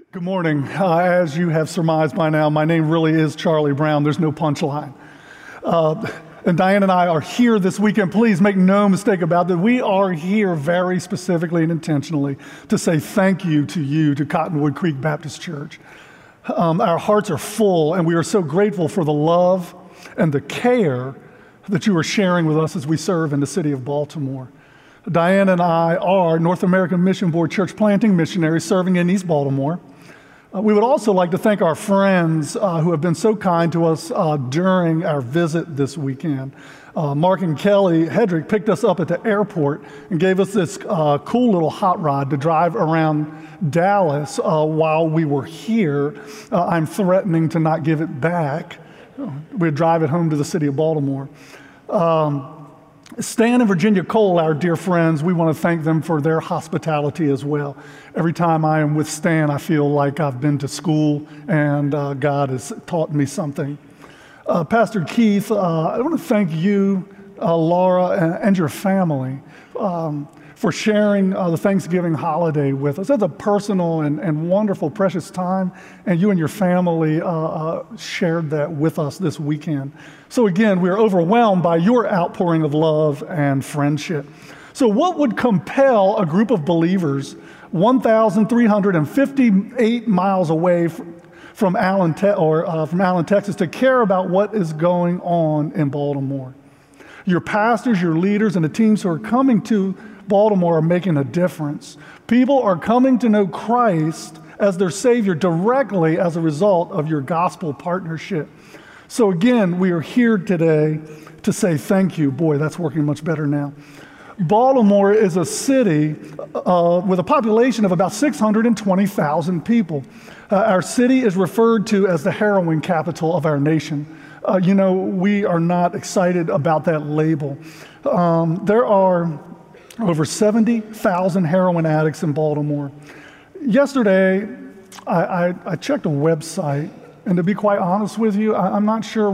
Good morning. As you have surmised by now, my name really is Charlie Brown. There's no punchline. And Diane and I are here this weekend. Please make no mistake about that. We are here very specifically and intentionally to say thank you, to Cottonwood Creek Baptist Church. Our hearts are full, and we are so grateful for the love and the care that you are sharing with us as we serve in the city of Baltimore. Diane and I are North American Mission Board church planting missionaries serving in East Baltimore. We would also like to thank our friends who have been so kind to us during our visit this weekend. Mark and Kelly Hedrick picked us up at the airport and gave us this cool little hot rod to drive around Dallas while we were here. I'm threatening to not give it back. We'd drive it home to the city of Baltimore. Stan and Virginia Cole, our dear friends, we want to thank them for their hospitality as well. Every time I am with Stan, I feel like I've been to school and God has taught me something. Pastor Keith, I want to thank you, Laura, and your family for sharing the Thanksgiving holiday with us. That's a personal and wonderful, precious time, and you and your family shared that with us this weekend. So again, we are overwhelmed by your outpouring of love and friendship. So what would compel a group of believers 1,358 miles away from Allen, Texas, to care about what is going on in Baltimore? Your pastors, your leaders, and the teams who are coming to Baltimore are making a difference. People are coming to know Christ as their Savior directly as a result of your gospel partnership. So again, we are here today to say thank you. Boy, that's working much better now. Baltimore is a city with a population of about 620,000 people. Our city is referred to as the heroin capital of our nation. We are not excited about that label. There are over 70,000 heroin addicts in Baltimore. Yesterday, I checked a website, and to be quite honest with you, I'm not sure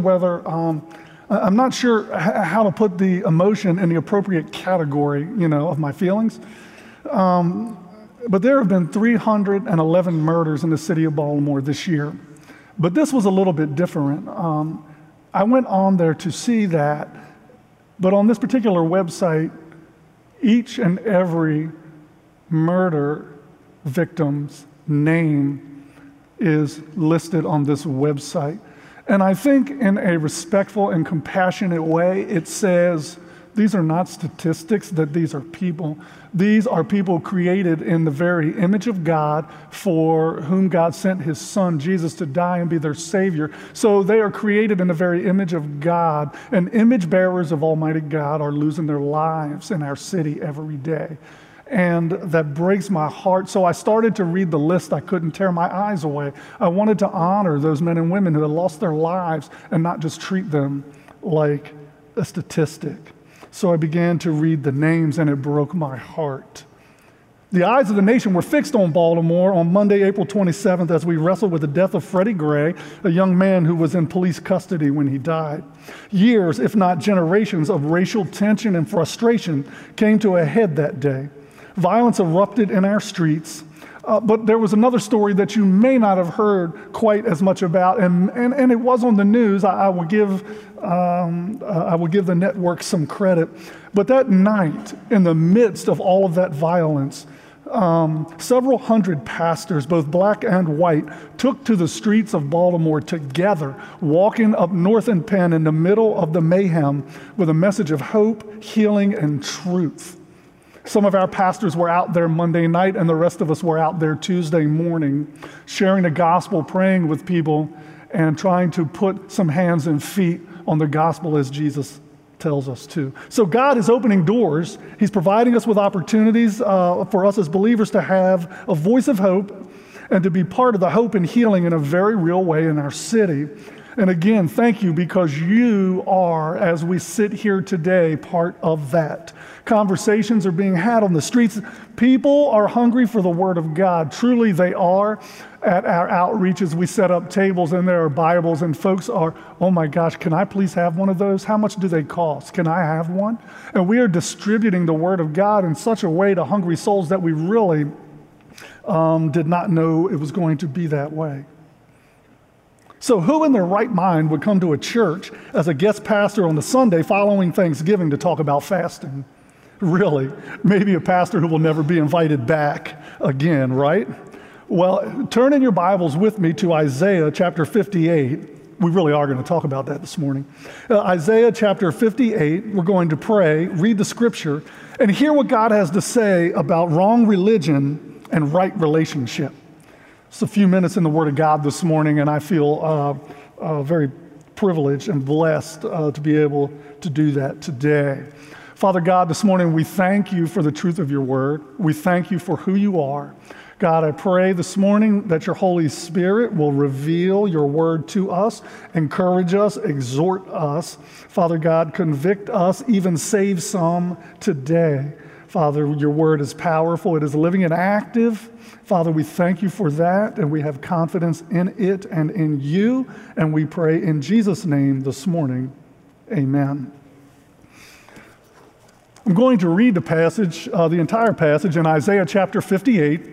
how to put the emotion in the appropriate category, of my feelings. But there have been 311 murders in the city of Baltimore this year. But this was a little bit different. I went on there to see that, but on this particular website, each and every murder victim's name is listed on this website. And I think in a respectful and compassionate way, it says, these are not statistics, that these are people. These are people created in the very image of God, for whom God sent his son, Jesus, to die and be their Savior. So they are created in the very image of God, and image bearers of Almighty God are losing their lives in our city every day. And that breaks my heart. So I started to read the list. I couldn't tear my eyes away. I wanted to honor those men and women who had lost their lives and not just treat them like a statistic. So I began to read the names, and it broke my heart. The eyes of the nation were fixed on Baltimore on Monday, April 27th, as we wrestled with the death of Freddie Gray, a young man who was in police custody when he died. Years, if not generations, of racial tension and frustration came to a head that day. Violence erupted in our streets, but there was another story that you may not have heard quite as much about, and it was on the news. I will give the network some credit. But that night, in the midst of all of that violence, several hundred pastors, both black and white, took to the streets of Baltimore together, walking up North and Penn in the middle of the mayhem with a message of hope, healing, and truth. Some of our pastors were out there Monday night, and the rest of us were out there Tuesday morning, sharing the gospel, praying with people, and trying to put some hands and feet on the gospel as Jesus tells us to. So God is opening doors. He's providing us with opportunities for us as believers to have a voice of hope and to be part of the hope and healing in a very real way in our city. And again, thank you, because you are, as we sit here today, part of that. Conversations are being had on the streets. People are hungry for the Word of God. Truly they are. At our outreaches, we set up tables and there are Bibles, and folks are, oh my gosh, can I please have one of those? How much do they cost? Can I have one? And we are distributing the Word of God in such a way to hungry souls that we really did not know it was going to be that way. So who in their right mind would come to a church as a guest pastor on the Sunday following Thanksgiving to talk about fasting? Really? Maybe a pastor who will never be invited back again, right? Well, turn in your Bibles with me to Isaiah chapter 58. We really are going to talk about that this morning. Isaiah chapter 58, we're going to pray, read the scripture, and hear what God has to say about wrong religion and right relationship. It's a few minutes in the Word of God this morning, and I feel very privileged and blessed to be able to do that today. Father God, this morning we thank you for the truth of your Word. We thank you for who you are. God, I pray this morning that your Holy Spirit will reveal your word to us, encourage us, exhort us. Father God, convict us, even save some today. Father, your word is powerful. It is living and active. Father, we thank you for that, and we have confidence in it and in you. And we pray in Jesus' name this morning. Amen. I'm going to read the passage, the entire passage in Isaiah chapter 58.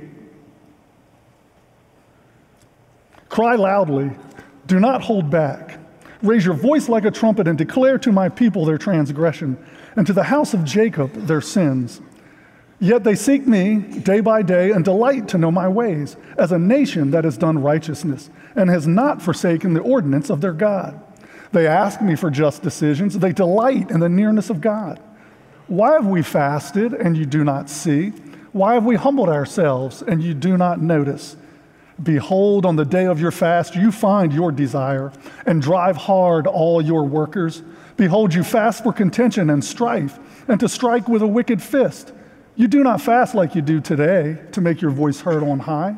Cry loudly, do not hold back. Raise your voice like a trumpet and declare to my people their transgression, and to the house of Jacob their sins. Yet they seek me day by day and delight to know my ways, as a nation that has done righteousness and has not forsaken the ordinance of their God. They ask me for just decisions. They delight in the nearness of God. Why have we fasted and you do not see? Why have we humbled ourselves and you do not notice? Behold, on the day of your fast, you find your desire and drive hard all your workers. Behold, you fast for contention and strife and to strike with a wicked fist. You do not fast like you do today to make your voice heard on high.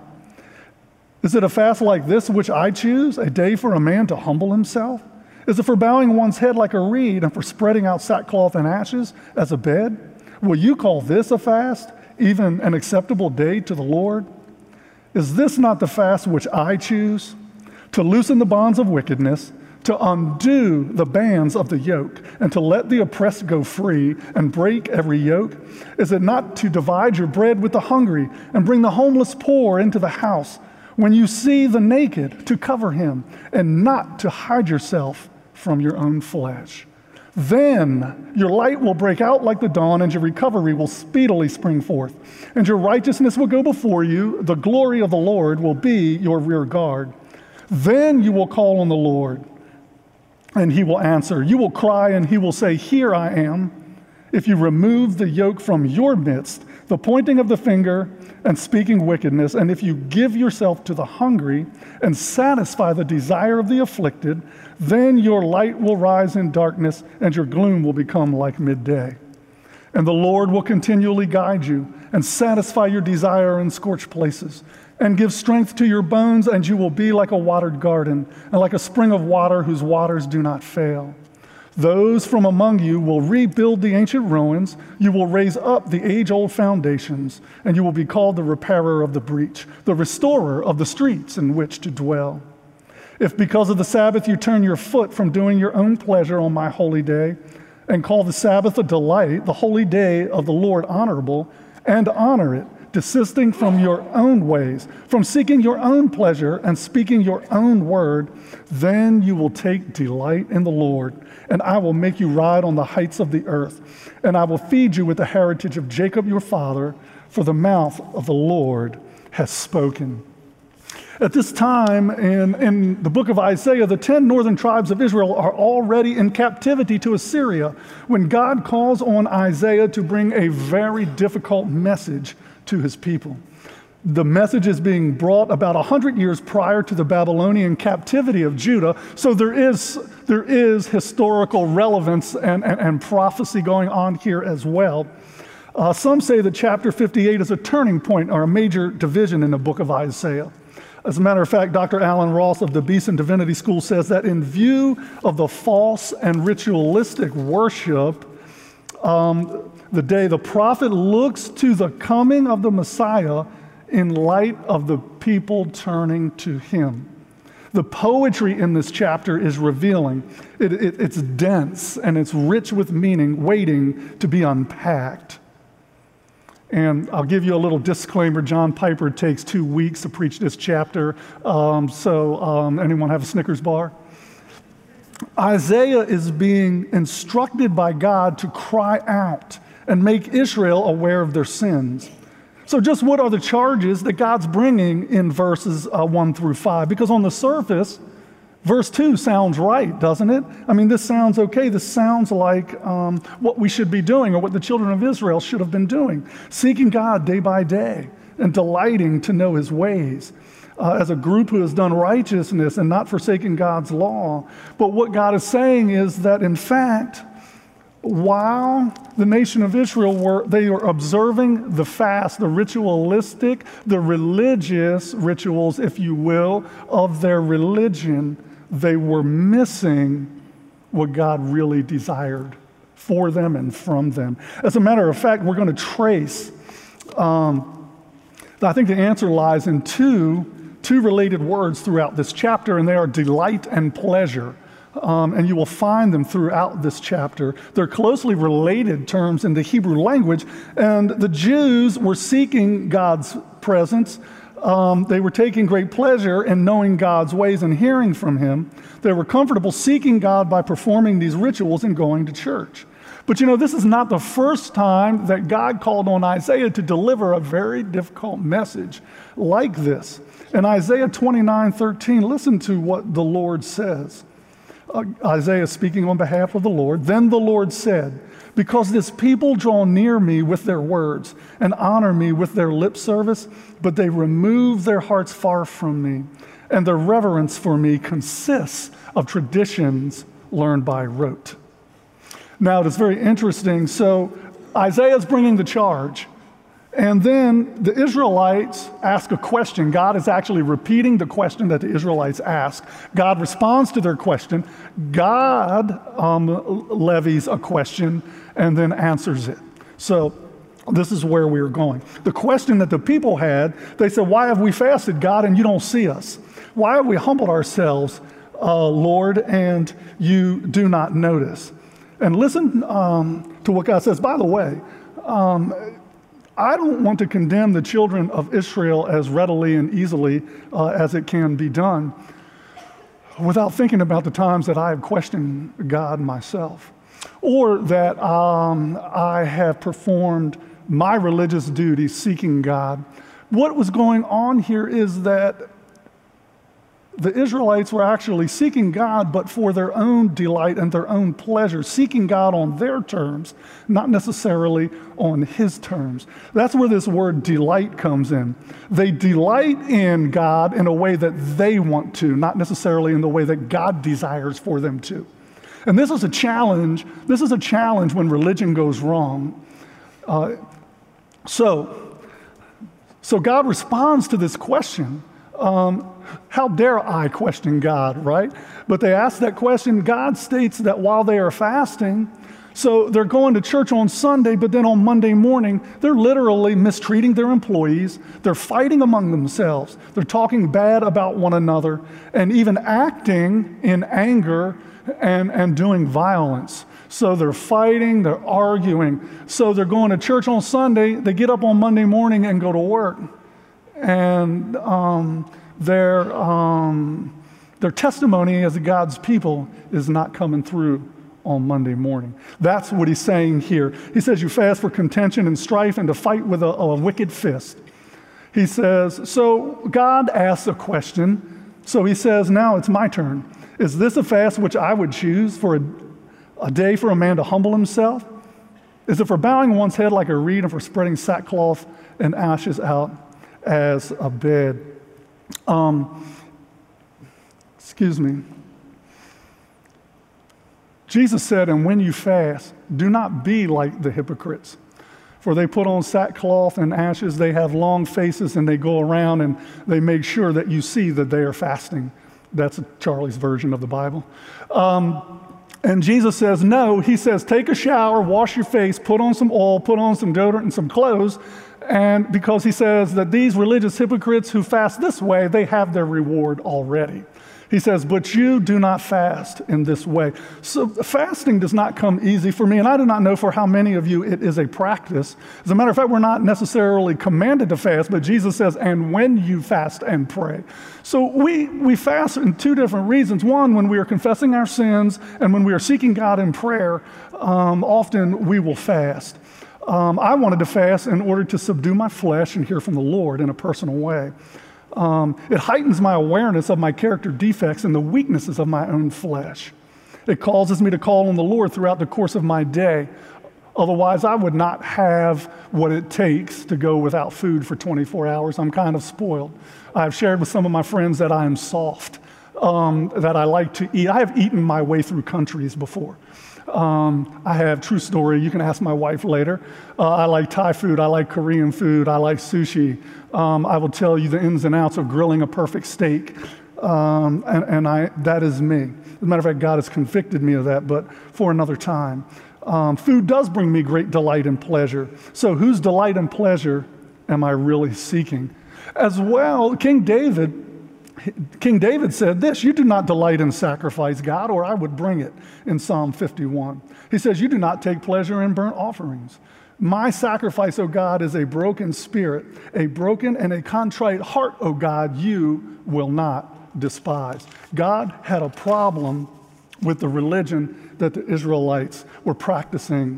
Is it a fast like this which I choose, a day for a man to humble himself? Is it for bowing one's head like a reed and for spreading out sackcloth and ashes as a bed? Will you call this a fast, even an acceptable day to the Lord? Is this not the fast which I choose? To loosen the bonds of wickedness, to undo the bands of the yoke, and to let the oppressed go free and break every yoke? Is it not to divide your bread with the hungry and bring the homeless poor into the house? When you see the naked, to cover him, and not to hide yourself from your own flesh. Then your light will break out like the dawn, and your recovery will speedily spring forth. And your righteousness will go before you. The glory of the Lord will be your rear guard. Then you will call on the Lord, and he will answer. You will cry, and he will say, here I am. If you remove the yoke from your midst, the pointing of the finger and speaking wickedness, and if you give yourself to the hungry and satisfy the desire of the afflicted, then your light will rise in darkness, and your gloom will become like midday. And the Lord will continually guide you and satisfy your desire in scorched places, and give strength to your bones, and you will be like a watered garden and like a spring of water whose waters do not fail. Those from among you will rebuild the ancient ruins. You will raise up the age-old foundations, and you will be called the repairer of the breach, the restorer of the streets in which to dwell. If because of the Sabbath you turn your foot from doing your own pleasure on my holy day, and call the Sabbath a delight, the holy day of the Lord honorable, and honor it, desisting from your own ways, from seeking your own pleasure and speaking your own word, then you will take delight in the Lord, and I will make you ride on the heights of the earth, and I will feed you with the heritage of Jacob your father, for the mouth of the Lord has spoken. At this time in the book of Isaiah, the 10 northern tribes of Israel are already in captivity to Assyria when God calls on Isaiah to bring a very difficult message to his people. The message is being brought about 100 years prior to the Babylonian captivity of Judah, so there is historical relevance and prophecy going on here as well. Some say that chapter 58 is a turning point or a major division in the book of Isaiah. As a matter of fact, Dr. Alan Ross of the Beeson Divinity School says that in view of the false and ritualistic worship, the prophet looks to the coming of the Messiah in light of the people turning to him. The poetry in this chapter is revealing. It's dense and it's rich with meaning, waiting to be unpacked. And I'll give you a little disclaimer. John Piper takes 2 weeks to preach this chapter. Anyone have a Snickers bar? Isaiah is being instructed by God to cry out and make Israel aware of their sins. So just what are the charges that God's bringing in verses 1 through 5? Because on the surface, verse 2 sounds right, doesn't it? I mean, this sounds okay. This sounds like what we should be doing, or what the children of Israel should have been doing, seeking God day by day and delighting to know his ways, as a group who has done righteousness and not forsaken God's law. But what God is saying is that, in fact, while the nation of Israel were observing the fast, the ritualistic, the religious rituals, if you will, of their religion, they were missing what God really desired for them and from them. As a matter of fact, we're going to trace, I think the answer lies in two related words throughout this chapter, and they are delight and pleasure. And you will find them throughout this chapter. They're closely related terms in the Hebrew language, and the Jews were seeking God's presence. They were taking great pleasure in knowing God's ways and hearing from him. They were comfortable seeking God by performing these rituals and going to church. But you know, this is not the first time that God called on Isaiah to deliver a very difficult message like this. In Isaiah 29:13, listen to what the Lord says. Isaiah speaking on behalf of the Lord. Then the Lord said, because this people draw near me with their words and honor me with their lip service, but they remove their hearts far from me, and their reverence for me consists of traditions learned by rote. Now, it is very interesting. So Isaiah is bringing the charge. And then the Israelites ask a question. God is actually repeating the question that the Israelites ask. God responds to their question. God levies a question and then answers it. So this is where we're going. The question that the people had, they said, why have we fasted, God, and you don't see us? Why have we humbled ourselves, Lord, and you do not notice? And listen to what God says. By the way, I don't want to condemn the children of Israel as readily and easily as it can be done without thinking about the times that I have questioned God myself, or that I have performed my religious duty seeking God. What was going on here is that the Israelites were actually seeking God, but for their own delight and their own pleasure, seeking God on their terms, not necessarily on his terms. That's where this word delight comes in. They delight in God in a way that they want to, not necessarily in the way that God desires for them to. And this is a challenge. This is a challenge when religion goes wrong. So God responds to this question. How dare I question God, right? But they ask that question. God states that while they are fasting, so they're going to church on Sunday, but then on Monday morning, they're literally mistreating their employees. They're fighting among themselves. They're talking bad about one another and even acting in anger and doing violence. So they're fighting, they're arguing. So they're going to church on Sunday. They get up on Monday morning and go to work. And their testimony as God's people is not coming through on Monday morning. That's what he's saying here. He says you fast for contention and strife and to fight with a wicked fist. He says, so God asks a question. So he says, now it's my turn. Is this a fast which I would choose for a day for a man to humble himself? Is it for bowing one's head like a reed and for spreading sackcloth and ashes out as a bed? Jesus said, and when you fast, do not be like the hypocrites. For they put on sackcloth and ashes, they have long faces, and they go around and they make sure that you see that they are fasting. That's Charlie's version of the Bible. And Jesus says, no, he says, take a shower, wash your face, put on some oil, put on some deodorant and some clothes. And because he says that these religious hypocrites who fast this way, they have their reward already. He says, but you do not fast in this way. So fasting does not come easy for me, and I do not know for how many of you it is a practice. As a matter of fact, we're not necessarily commanded to fast, but Jesus says, and when you fast and pray. So we fast in two different reasons. One, when we are confessing our sins and when we are seeking God in prayer, often we will fast. I wanted to fast in order to subdue my flesh and hear from the Lord in a personal way. It heightens my awareness of my character defects and the weaknesses of my own flesh. It causes me to call on the Lord throughout the course of my day. Otherwise, I would not have what it takes to go without food for 24 hours. I'm kind of spoiled. I've shared with some of my friends that I am soft, that I like to eat. I have eaten my way through countries before. I have, true story, you can ask my wife later. I like Thai food, I like Korean food, I like sushi. I will tell you the ins and outs of grilling a perfect steak, that is me. As a matter of fact, God has convicted me of that, but for another time. Food does bring me great delight and pleasure. So whose delight and pleasure am I really seeking? As well, King David said this, you do not delight in sacrifice, God, or I would bring it, in Psalm 51. He says, you do not take pleasure in burnt offerings. My sacrifice, O God, is a broken spirit, a broken and a contrite heart, O God, you will not despise. God had a problem with the religion that the Israelites were practicing,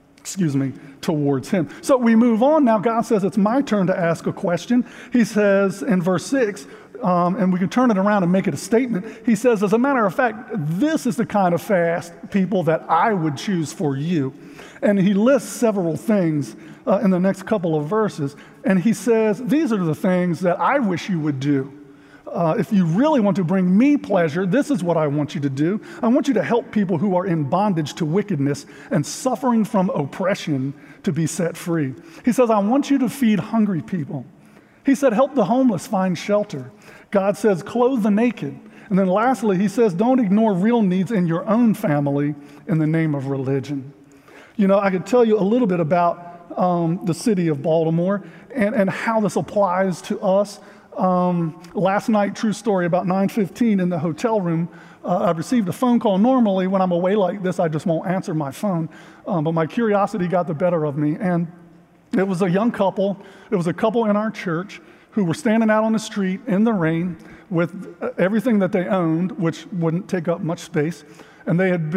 towards him. So we move on now. God says it's my turn to ask a question. He says in verse 6, and we can turn it around and make it a statement. He says, as a matter of fact, this is the kind of fast, people, that I would choose for you. And he lists several things in the next couple of verses. And he says, these are the things that I wish you would do. If you really want to bring me pleasure, this is what I want you to do. I want you to help people who are in bondage to wickedness and suffering from oppression to be set free. He says, I want you to feed hungry people. He said, help the homeless find shelter. God says, clothe the naked. And then lastly, he says, don't ignore real needs in your own family in the name of religion. You know, I could tell you a little bit about the city of Baltimore and how this applies to us. Last night, true story, about 9:15 in the hotel room, I received a phone call. Normally, when I'm away like this, I just won't answer my phone. But my curiosity got the better of me. And it was a young couple. It was a couple in our church who were standing out on the street in the rain with everything that they owned, which wouldn't take up much space. And they had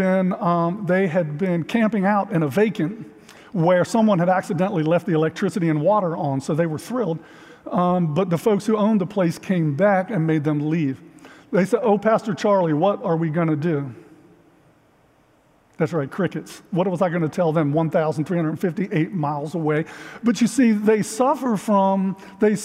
been camping out in a vacant where someone had accidentally left the electricity and water on, so they were thrilled. But the folks who owned the place came back and made them leave. They said, oh, Pastor Charlie, what are we going to do? That's right, crickets. What was I going to tell them 1,358 miles away? But you see, they suffer from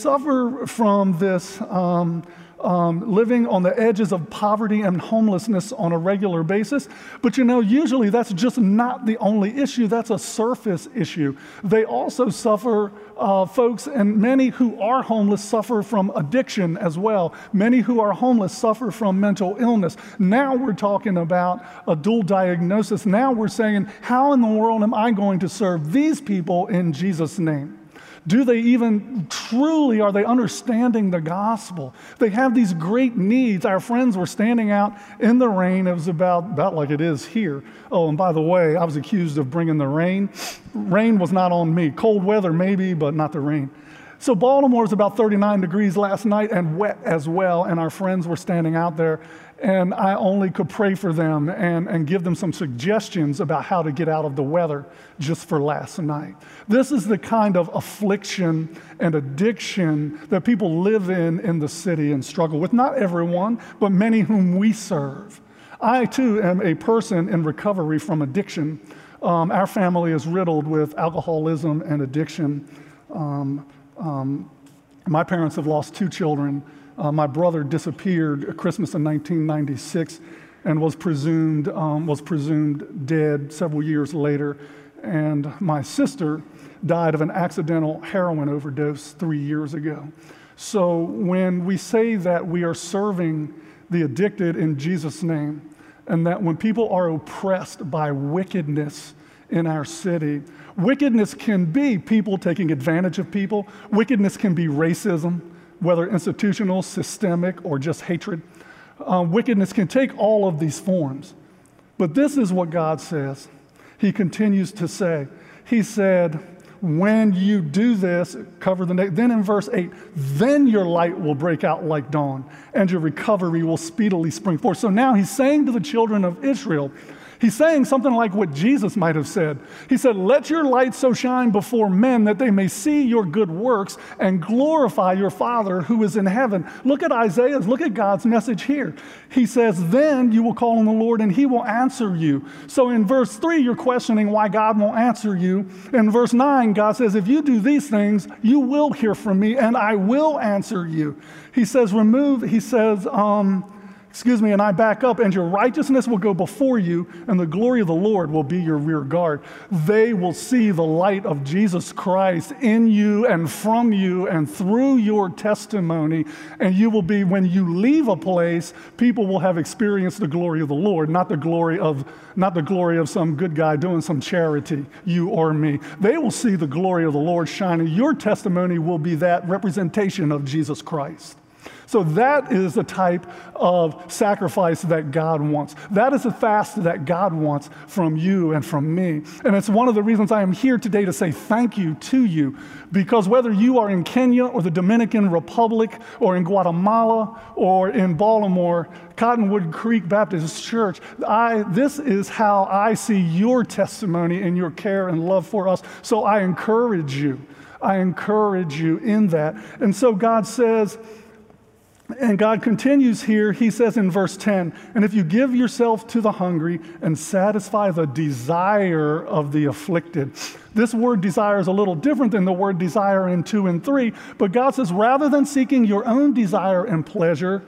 this living on the edges of poverty and homelessness on a regular basis. But you know, usually that's just not the only issue. That's a surface issue. They also suffer, folks, and many who are homeless suffer from addiction as well. Many who are homeless suffer from mental illness. Now we're talking about a dual diagnosis. Now we're saying, how in the world am I going to serve these people in Jesus' name? Do they even truly, are they understanding the gospel? They have these great needs. Our friends were standing out in the rain. It was about like it is here. Oh, and by the way, I was accused of bringing the rain. Rain was not on me. Cold weather maybe, but not the rain. So Baltimore was about 39 degrees last night and wet as well, and our friends were standing out there, and I only could pray for them and give them some suggestions about how to get out of the weather just for last night. This is the kind of affliction and addiction that people live in the city and struggle with. Not everyone, but many whom we serve. I, too, am a person in recovery from addiction. Our family is riddled with alcoholism and addiction. My parents have lost 2 children. My brother disappeared at Christmas in 1996 and was presumed dead several years later. And my sister died of an accidental heroin overdose 3 years ago. So when we say that we are serving the addicted in Jesus' name, and that when people are oppressed by wickedness in our city, wickedness can be people taking advantage of people. Wickedness can be racism, whether institutional, systemic, or just hatred. Wickedness can take all of these forms. But this is what God says. He continues to say, he said, when you do this, cover the neck. Then in verse 8, then your light will break out like dawn, and your recovery will speedily spring forth. So now he's saying to the children of Israel, he's saying something like what Jesus might have said. He said, let your light so shine before men that they may see your good works and glorify your Father who is in heaven. Look at Isaiah's, look at God's message here. He says, then you will call on the Lord and he will answer you. So in verse 3, you're questioning why God won't answer you. In verse 9, God says, if you do these things, you will hear from me and I will answer you. He says, and I back up, and your righteousness will go before you, and the glory of the Lord will be your rear guard. They will see the light of Jesus Christ in you and from you and through your testimony, and you will be, when you leave a place, people will have experienced the glory of the Lord, not the glory of some good guy doing some charity, you or me. They will see the glory of the Lord shining. Your testimony will be that representation of Jesus Christ. So that is the type of sacrifice that God wants. That is the fast that God wants from you and from me. And it's one of the reasons I am here today to say thank you to you, because whether you are in Kenya or the Dominican Republic or in Guatemala or in Baltimore, Cottonwood Creek Baptist Church, this is how I see your testimony and your care and love for us. So I encourage you. I encourage you in that. And so God says, and God continues here, he says in verse 10, and if you give yourself to the hungry and satisfy the desire of the afflicted. This word desire is a little different than the word desire in 2 and 3, but God says rather than seeking your own desire and pleasure,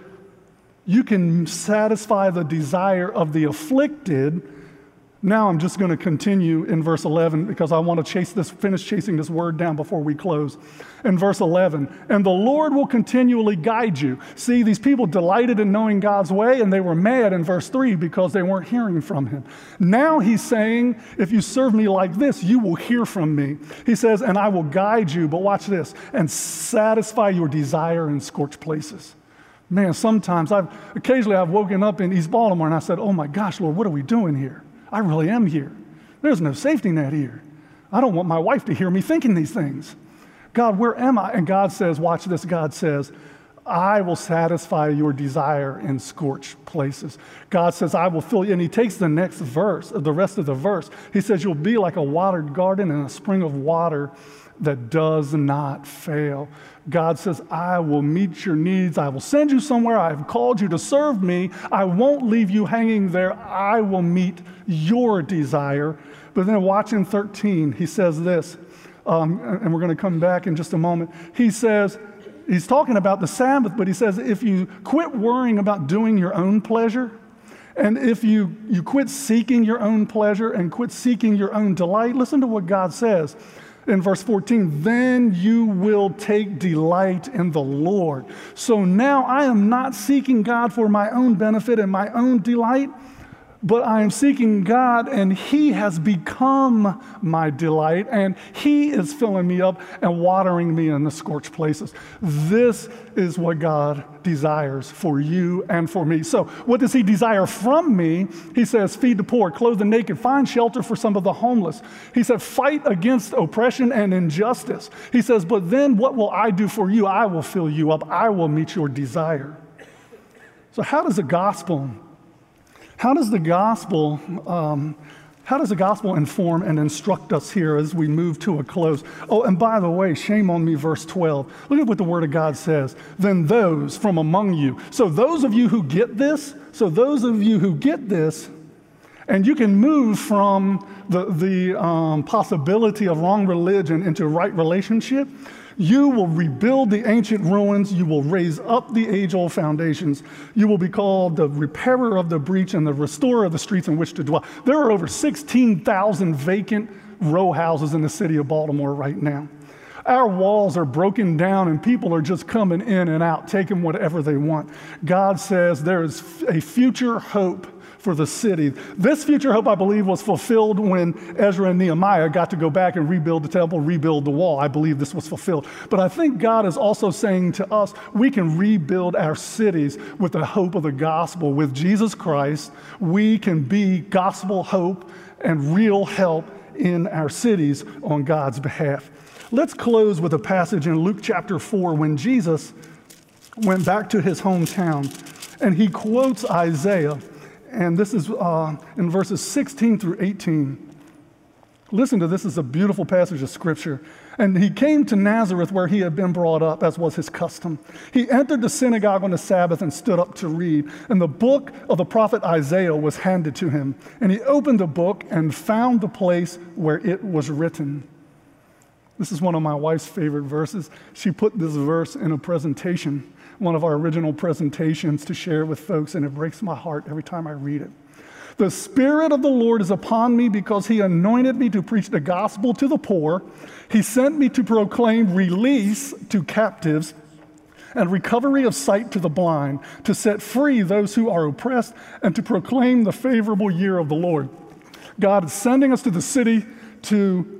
you can satisfy the desire of the afflicted. Now I'm just going to continue in verse 11 because I want to finish chasing this word down before we close. In verse 11, and the Lord will continually guide you. See, these people delighted in knowing God's way, and they were mad in verse 3 because they weren't hearing from him. Now he's saying, if you serve me like this, you will hear from me. He says, and I will guide you, but watch this, and satisfy your desire in scorched places. Man, sometimes occasionally I've woken up in East Baltimore and I said, oh my gosh, Lord, what are we doing here? I really am here. There's no safety net here. I don't want my wife to hear me thinking these things. God, where am I? And God says, watch this, God says, I will satisfy your desire in scorched places. God says, I will fill you. And he takes the next verse, the rest of the verse. He says, you'll be like a watered garden and a spring of water that does not fail. God says, I will meet your needs. I will send you somewhere. I have called you to serve me. I won't leave you hanging there. I will meet your desire. But then watch in 13, he says this, and we're going to come back in just a moment. He says, he's talking about the Sabbath, but he says, if you quit worrying about doing your own pleasure, and if you quit seeking your own pleasure and quit seeking your own delight, listen to what God says. In verse 14, then you will take delight in the Lord. So now I am not seeking God for my own benefit and my own delight, but I am seeking God, and he has become my delight, and he is filling me up and watering me in the scorched places. This is what God desires for you and for me. So what does he desire from me? He says, feed the poor, clothe the naked, find shelter for some of the homeless. He said, fight against oppression and injustice. He says, but then what will I do for you? I will fill you up. I will meet your desire. So how does the gospel inform and instruct us here as we move to a close? Oh, and by the way, shame on me, verse 12. Look at what the Word of God says. Then those from among you. So those of you who get this, and you can move from the possibility of wrong religion into right relationship. You will rebuild the ancient ruins. You will raise up the age-old foundations. You will be called the repairer of the breach and the restorer of the streets in which to dwell. There are over 16,000 vacant row houses in the city of Baltimore right now. Our walls are broken down and people are just coming in and out, taking whatever they want. God says there is a future hope for the city. This future hope, I believe, was fulfilled when Ezra and Nehemiah got to go back and rebuild the temple, rebuild the wall. I believe this was fulfilled. But I think God is also saying to us, we can rebuild our cities with the hope of the gospel. With Jesus Christ, we can be gospel hope and real help in our cities on God's behalf. Let's close with a passage in Luke chapter 4 when Jesus went back to his hometown, and he quotes Isaiah, and this is in verses 16 through 18. Listen to this. It's a beautiful passage of Scripture. And he came to Nazareth where he had been brought up, as was his custom. He entered the synagogue on the Sabbath and stood up to read. And the book of the prophet Isaiah was handed to him. And he opened the book and found the place where it was written. This is one of my wife's favorite verses. She put this verse in a presentation, one of our original presentations, to share with folks, and it breaks my heart every time I read it. The Spirit of the Lord is upon me because he anointed me to preach the gospel to the poor. He sent me to proclaim release to captives and recovery of sight to the blind, to set free those who are oppressed, and to proclaim the favorable year of the Lord. God is sending us to the city to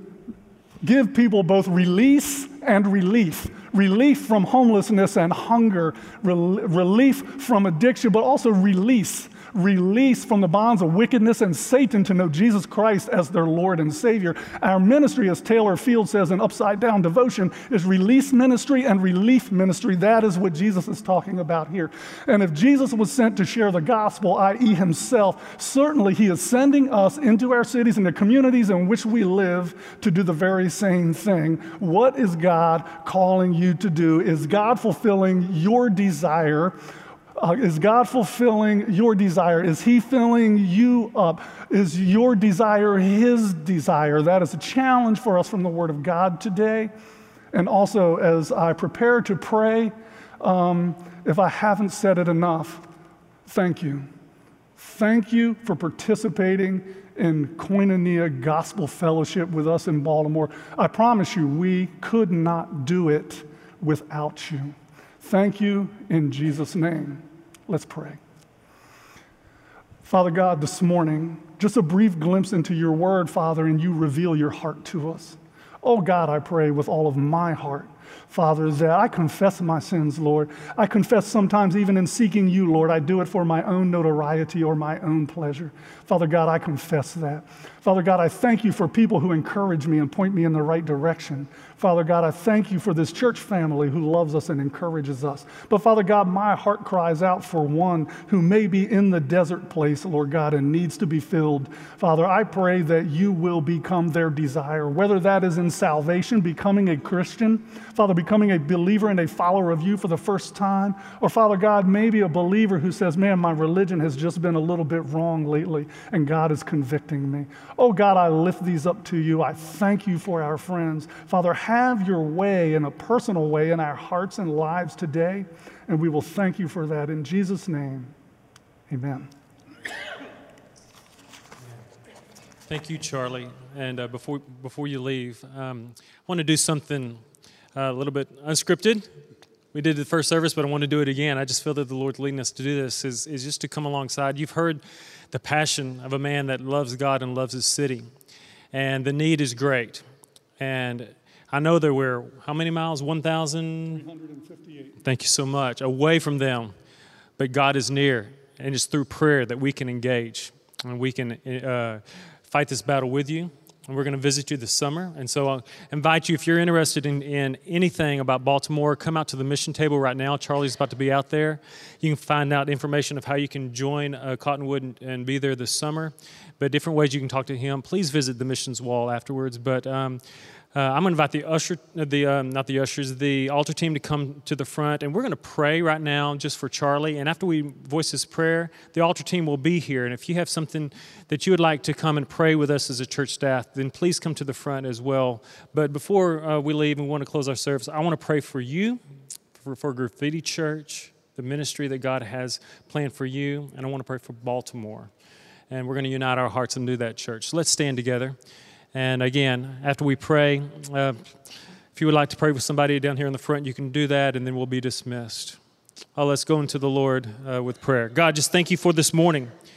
give people both release and relief. Relief from homelessness and hunger, relief from addiction, but also release from the bonds of wickedness and Satan to know Jesus Christ as their Lord and Savior. Our ministry, as Taylor Field says in Upside Down Devotion, is release ministry and relief ministry. That is what Jesus is talking about here. And if Jesus was sent to share the gospel, i.e. himself, certainly he is sending us into our cities and the communities in which we live to do the very same thing. What is God calling you to do? Is God fulfilling your desire? Is God fulfilling your desire? Is he filling you up? Is your desire his desire? That is a challenge for us from the Word of God today. And also, as I prepare to pray, if I haven't said it enough, thank you. Thank you for participating in Koinonia Gospel Fellowship with us in Baltimore. I promise you, we could not do it without you. Thank you in Jesus' name. Let's pray. Father God, this morning, just a brief glimpse into your word, Father, and you reveal your heart to us. Oh God, I pray with all of my heart, Father, that I confess my sins, Lord. I confess sometimes even in seeking you, Lord, I do it for my own notoriety or my own pleasure. Father God, I confess that. Father God, I thank you for people who encourage me and point me in the right direction. Father God, I thank you for this church family who loves us and encourages us. But Father God, my heart cries out for one who may be in the desert place, Lord God, and needs to be filled. Father, I pray that you will become their desire, whether that is in salvation, becoming a Christian, Father, becoming a believer and a follower of you for the first time, or Father God, maybe a believer who says, man, my religion has just been a little bit wrong lately, and God is convicting me. Oh God, I lift these up to you. I thank you for our friends. Father, have your way in a personal way in our hearts and lives today, and we will thank you for that. In Jesus' name, amen. Thank you, Charlie. And before you leave, I want to do something a little bit unscripted. We did the first service, but I want to do it again. I just feel that the Lord's leading us to do this, is just to come alongside. You've heard the passion of a man that loves God and loves his city. And the need is great. And I know that we're, how many miles? 1,358. Thank you so much. Away from them. But God is near. And it's through prayer that we can engage. And we can fight this battle with you. And we're going to visit you this summer. And so I'll invite you, if you're interested in anything about Baltimore, come out to the mission table right now. Charlie's about to be out there. You can find out information of how you can join Cottonwood and be there this summer. But different ways you can talk to him. Please visit the missions wall afterwards. But I'm going to invite the altar team to come to the front, and we're going to pray right now just for Charlie. And after we voice this prayer, the altar team will be here. And if you have something that you would like to come and pray with us as a church staff, then please come to the front as well. But before we leave and we want to close our service, I want to pray for you, for Graffiti Church, the ministry that God has planned for you, and I want to pray for Baltimore. And we're going to unite our hearts and do that, church. So let's stand together. And again, after we pray, if you would like to pray with somebody down here in the front, you can do that, and then we'll be dismissed. Let's go into the Lord with prayer. God, just thank you for this morning.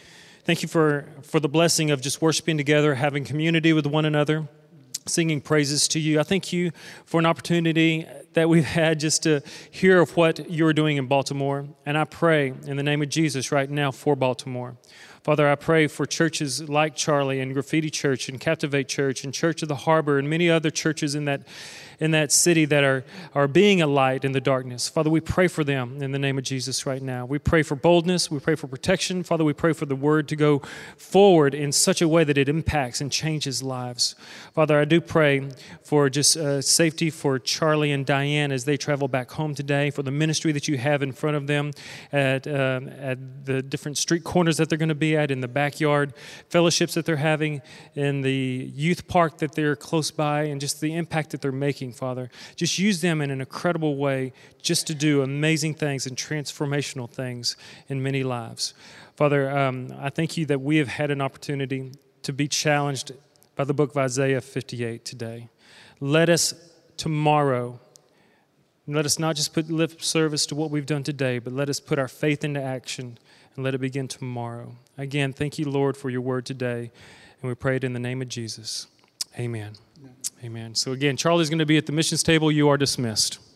Thank you for the blessing of just worshiping together, having community with one another, singing praises to you. I thank you for an opportunity that we've had just to hear of what you're doing in Baltimore. And I pray in the name of Jesus right now for Baltimore. Father, I pray for churches like Charlie and Graffiti Church and Captivate Church and Church of the Harbor and many other churches in that city that are being a light in the darkness. Father, we pray for them in the name of Jesus right now. We pray for boldness. We pray for protection. Father, we pray for the word to go forward in such a way that it impacts and changes lives. Father, I do pray for just safety for Charlie and Diane as they travel back home today, for the ministry that you have in front of them at the different street corners that they're going to be at, in the backyard fellowships that they're having, in the youth park that they're close by, and just the impact that they're making, Father. Just use them in an incredible way just to do amazing things and transformational things in many lives. Father, I thank you that we have had an opportunity to be challenged by the book of Isaiah 58 today. Let us tomorrow, let us not just put lip service to what we've done today, but let us put our faith into action and let it begin tomorrow. Again, thank you, Lord, for your word today, and we pray it in the name of Jesus. Amen. Amen. So again, Charlie's going to be at the missions table. You are dismissed.